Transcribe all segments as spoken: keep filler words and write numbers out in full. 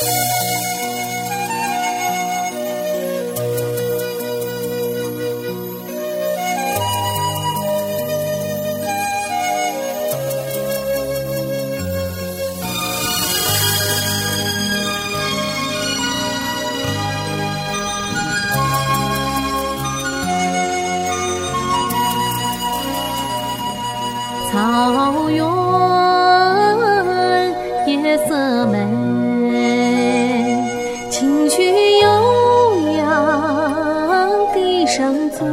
草原夜色美，情绪悠扬地上醉，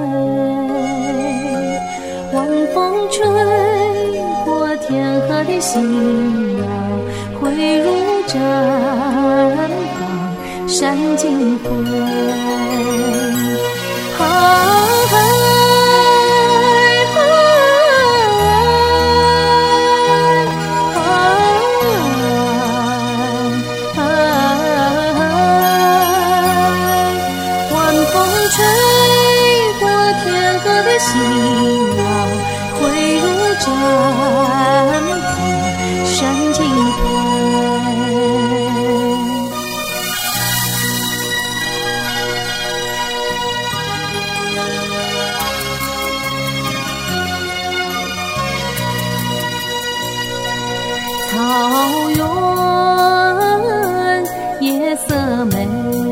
晚风吹过天河的夕阳，汇入绽放山尽灰。吹过天河的夕阳，汇入绽放山尽灰。草原夜色美，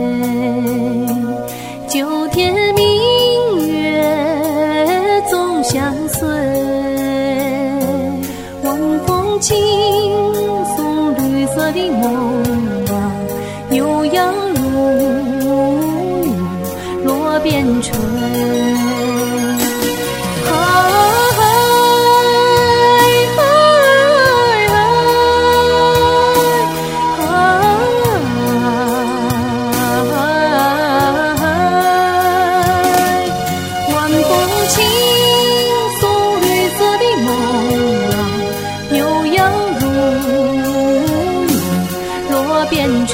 九天明月总相随，晚风轻送绿色的梦啊，悠扬如雨落边陲。轻送绿色的梦啊，悠扬如雨落边陲。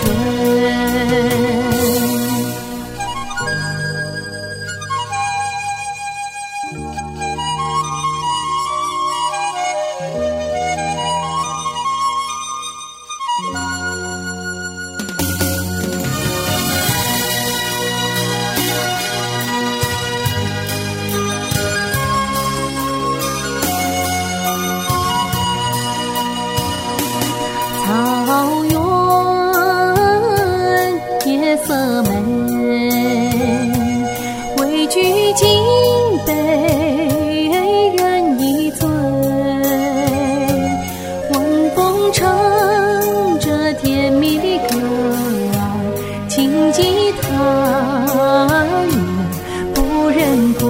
草原夜色美，汇聚金杯人一醉，晚风唱着甜蜜的歌啊，轻吉他远不忍归。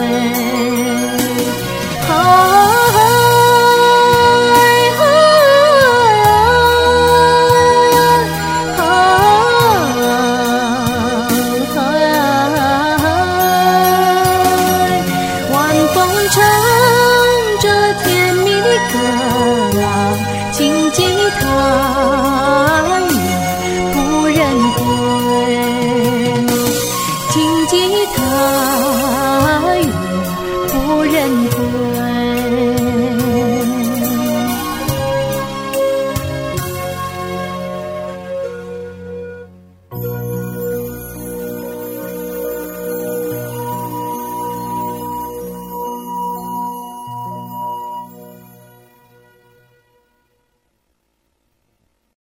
唱着甜蜜的歌啊，轻吉他